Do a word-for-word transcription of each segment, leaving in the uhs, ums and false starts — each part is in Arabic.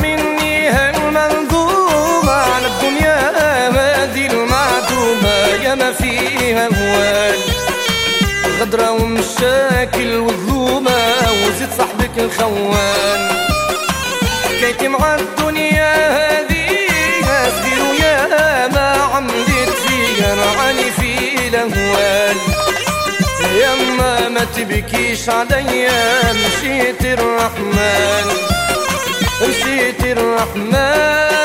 مني هالمنظومة على الدنيا هذه المعدومة، يا ما فيها هوال غدرة ومشاكل وظلومة، وزيد صاحبك الخوان. حكايتي مع الدنيا هذه صغير ويا ما عملت فيها، رعاني في الأهوال. يما ما تبكيش عليا، مشيت الرحمن مشيت الرحمن.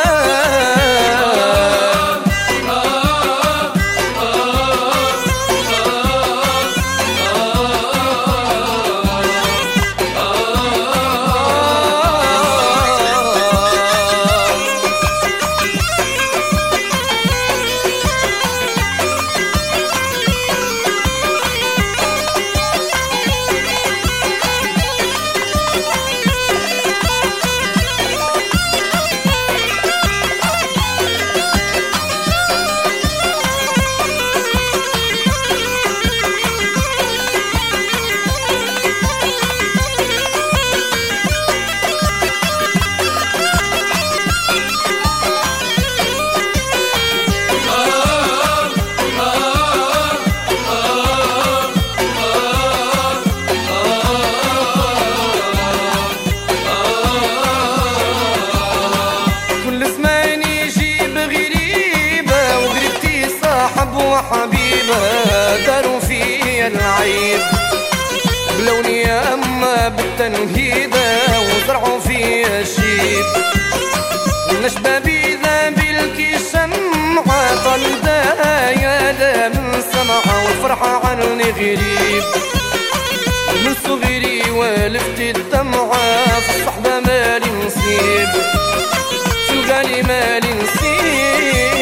وحبيبة داروا فيا العيب، بلوني يا أما بالتنهيدة وزرعوا فيا الشيب. نشبابي ذا بالكي شمعة طلدا يا لا من سمعة، والفرحة عني غريب من صغري والفت الدمعة، في الصحبة مالي نصيب في الغالي مالي نصيب.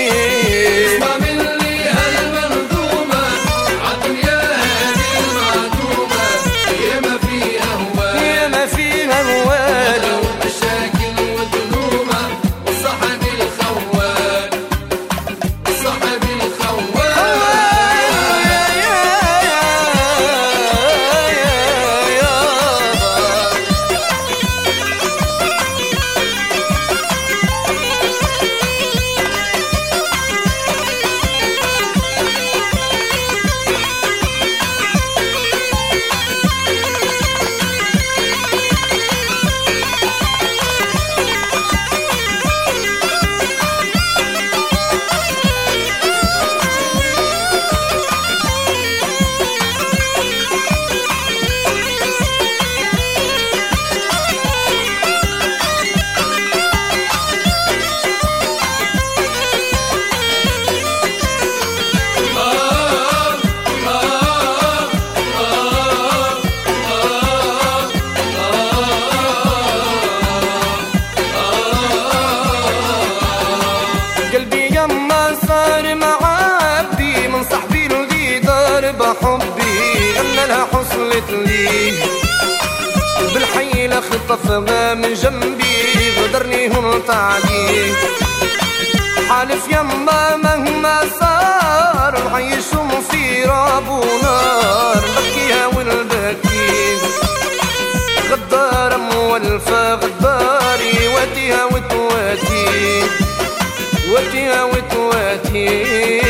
حصلت لي بالحيلة خطفها من جنبي، غدرني هنط عليه. حالف يما مهما صار نعيشهم في راب ونار، بكيها والبكي غدار مولفة غداري، واتيها وتواتي واتيها وتواتي.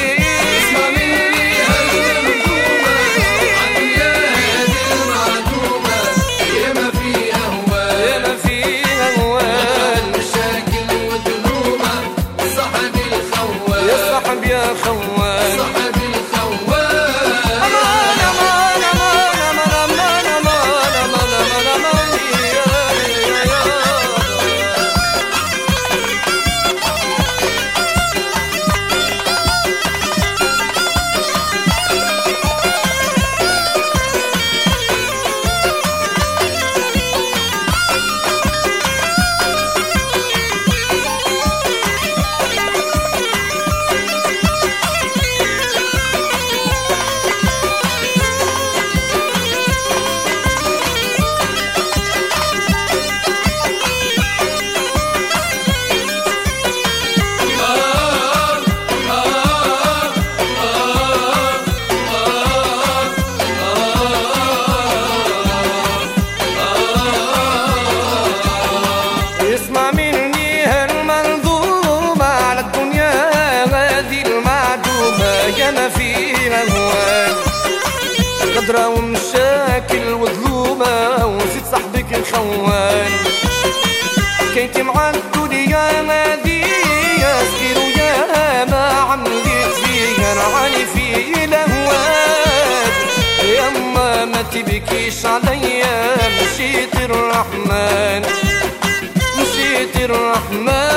يا خوان صاحبي الخوان، امان امان امان امان امان امان امان امان يا يا خوان كنت مع الدنيا هذه يسكر يا ما عملت فيها رعاني في لهوات يما ما تبكيش عليا مشيت الرحمن مشيت الرحمن